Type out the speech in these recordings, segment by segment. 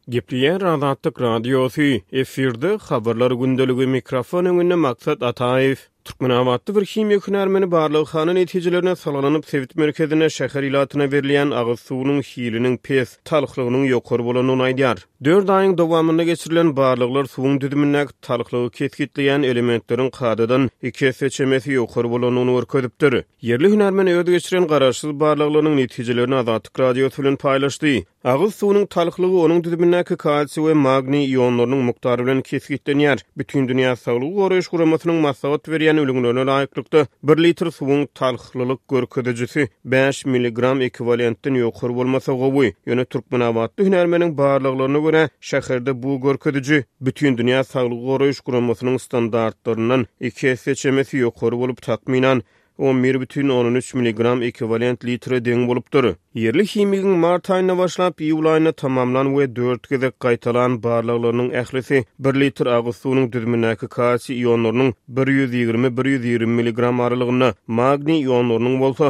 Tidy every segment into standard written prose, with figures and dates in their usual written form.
Gepliyer Azatlyk Radiosu efirde habarlar gündeligi mikrofon öňünde maksat Ataev. Türkmenabatda bir himiýa hünärmeni barlygy hany netijelerine salanyp Sewit merkezine şäher ilatyna berilen agyz suwunyň hiliniň pes, talyklygynyň ýokary bolanyny aýdýar. 4 aýyň dowamynda geçirilen barlyklar suwuň düdümindäki talyklygy keskitleýän elementleriň kadadan 2 seçemesi ýokary bolanyny görkezipdir. Yerli hünärmen öýde geçiren garaşsyz barlyklaryň netijelerini Azatlyk Radiosu bilen paýlaşdy. Agyz suwunyň talyklygy onuň düdümindäki kalsiy we magni ýonlarynyň miqdary bilen keskitlenýär. Bütün dünýä saglyk goraýyş guramasynyň maslahat berýän ölümlerine laýyklykda 1 litr suwuň talyklylyk görkezijisi 5 mg ekwivalentden ýokary bolmasa gowy. Ýöne Türkmenabatda hünärmeniň barlyklaryna göre şäherde bu görkeziji bütün dünýä saglyk goraýyş guramasynyň standartlarynyň 2 seçemesi ýokary bolup takminan 11,13 mg ekwivalent litre deň bolupdyr. Yerli himiýiň mart aýyna başlap iýul aýyna tamamlan we 4 gezek gaýtalan barlyklarynyň ählisi 1 litr agyz suwunyň düdümindäki kalsiy ýonlarynyň 120-120 mg aralygyna, magni ýonlarynyň bolsa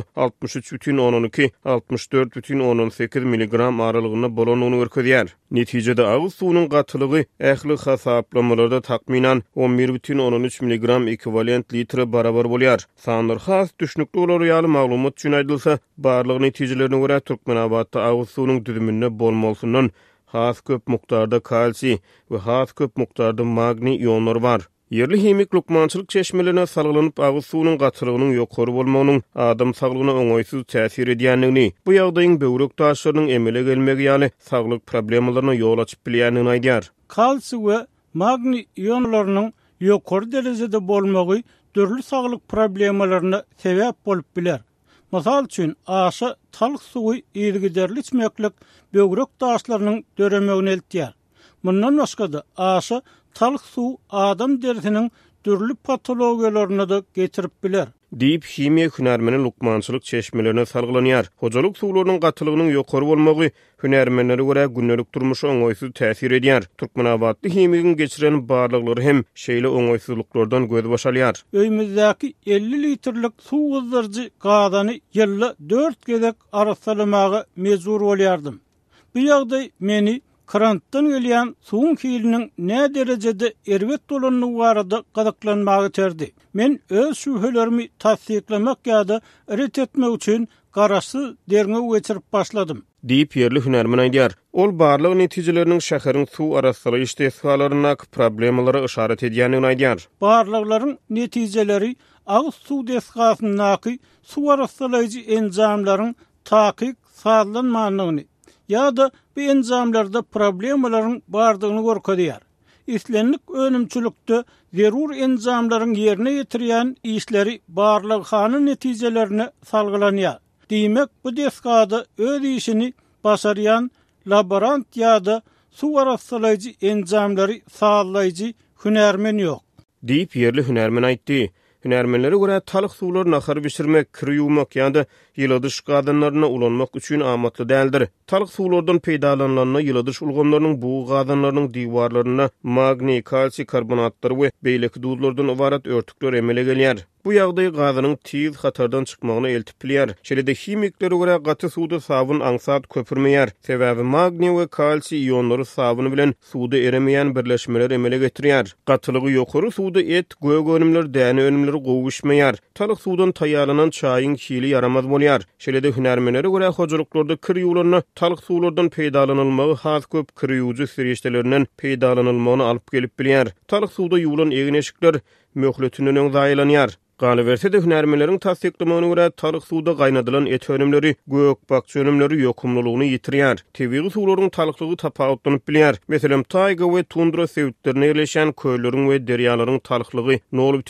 63,12-64,18 mg aralygyna bolanyny görkezýär. Netijede agyz suwunyň gatylygy ähli hasaplamalarda takminan 11,13 mg ekwivalent litre barabar bolýar. Sanlar has düşnükli olar ýaly maglumat üçin aýdylsa, barlyk netijelerine görä Türkmenabatda agyz suwunyň düdüminde bolmalysynyň has köp mukdarda kalsiy we has köp mukdarda magni ýonlary bar. Yerli himik lukmançylyk çeşmelerine salgylanyp agyz suwunyň gatylygynyň ýokary bolmagynyň adam saglygyna oňaýsyz täsir edýändigini, bu ýagdaýyň böwrek taşlarynyň emele gelmegi ýaly saglyk problemlaryna ýol açyp bilýändigini aýdýar. Kalsiy we magni ýonlarynyň ýokary derejede bolmagy dörlü saglyk problemlaryna sebäp bolup biler. Masal üçin aşa talyk suwy ýergiderli içmeklik böwrek taşlarynyň döremegini eltýär. Mundan başga-da aşa talyk suw adam derisiniň dörlü patologiýalaryna da getirip biler. Diýip himiýa hünärmeni lukmançylyk çeşmelerine salgılanýar. Hojalyk suwlarynyň gatylygynyň ýokary bolmagy hünärmenlere görä gündelik durmuşa oňaýsyz täsir edýär. Türkmenabatda himiýiň geçiren barlyklary hem şeýle oňaýsyzlyklardan göz başalýar. Öýümüzdäki 50 litrlik suw gyzdyrjy gadany ýylda 4 gezek arassalamagy mejbur bolýardym. Bu ýagdaý meni krantdan gelýän suwuň hiliniň ne derejede erwet dolanyny barada gadaklanmagy terdi. Men öz şüphelerimi tasdiklemek ýa-da ret etmek üçin garaşsyz derňe geçirip başladym. Diýip yerli hünärmen aýdýar. Ol barlyk netijeleriniň şäheriň suw arassaly iştihsalaryna problemalary işaret edýändigini aýdýar. Barlyklaryň netijeleri agyz suw desgasynyňky suw arassalyjy enzamlaryň takyk sağlanmagyny ýa-da bu enzamlarda problemalaryň bardygyny görkezýär. İslenlik önümçülükde zerur enzamlaryň ýerine ýetirýän işleri barlyk hany netijelerine salgılanýar. Diýmek bu desgada öz işini başarýan laborant ýa-da suw arassalyjy enzamlary sağlaýjy hünärmen ýok. Diýip yerli hünärmen aýtdy. Hünärmenlere görä talyk suwlary nahar bişirmek, kir ýuwmak ýa-da ýyladyş gadanlaryna ulanmak üçin amatly däldir. Talyk suwlardan peýdalanylan ýyladyş ulgamlarynyň bu gadanlarynyň diwarlaryna magni, kalsiy karbonatlary we beýleki duzlardan ibarat örtükler emele gelýär. Bu ýagdaý gadanyň tiz hatardan çykmagyna eltip bilýär. Şeýle-de himiklere görä gaty suwda sabun aňsat köpürmeýär. Sebäbi magni we kalsiy ýonlary sabuny bilen suwda eremeýän birleşmeler emele getirýär. Gatylygy ýokary suwda et, gögönümler, däne önümleri gowuşmaýar. Talyk suwdan taýýarlanan çaýyň hili yaramaz bolýar. Şeýle-de hünärmenlere görä hojalyklarda kir ýuwlaryny talyk suwlardan peýdalanylmagy has köp kir ýuwjy süreçlerinden peýdalanylmagyny alyp gelip bilýär. Talyk suwda ýuwlan egin-eşikler möhletiniň zaýlanýar. Galiberse de hünärmenleriň tasdiklamagyna görä talyk suwda gaýnadylan et önümleri, gökbakçy önümleri ýokumlylygyny ýitirýär. Tebigy suwlaryň talyklygy tapawutlanyp bilýär. Meselem taýga we tundra sewitlerine ýerleşen köýleriň we derýalaryň talyklygy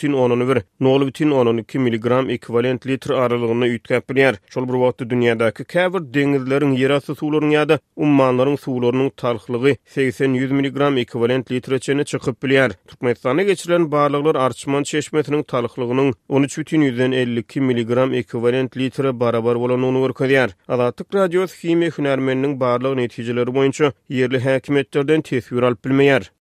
0,11-0,12 mg ekwivalent litr aralygyna ýetip bilýär. Şol bir wagtda dünýädäki käbir deňizleriň ýerasty suwlaryň ýa-da ummanlaryň suwlarynyň talyklygy 80-100 mg ekwivalent litreçene çykyp bilýär. Türkmenistana geçirilen barlyklar Arçman çeşmesiniň talyklygynyň 13,52 mg ekwivalent litre barabar bolanyny görkezýär. Azatlyk Radiosu himiýa hünärmeniniň barlyk netijeleri boýunça yerli häkimetlerden tesbir alyp bilmeýär.